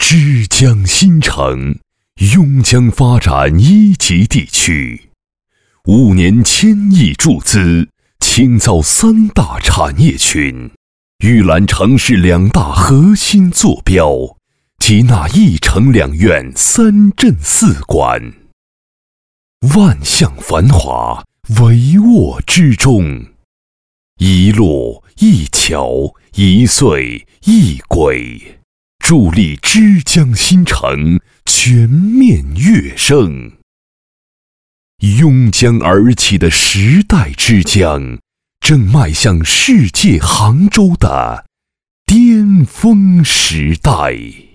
之江新城，邕江发展一级地区，5年1000亿注资，倾造3大产业群，预览城市2大核心坐标，集纳1城2院3镇4馆，万象繁华，帷幄之中，一路一桥一岁一轨，助力之江新城全面跃升。邕江而起的时代之江，正迈向世界杭州的巅峰时代。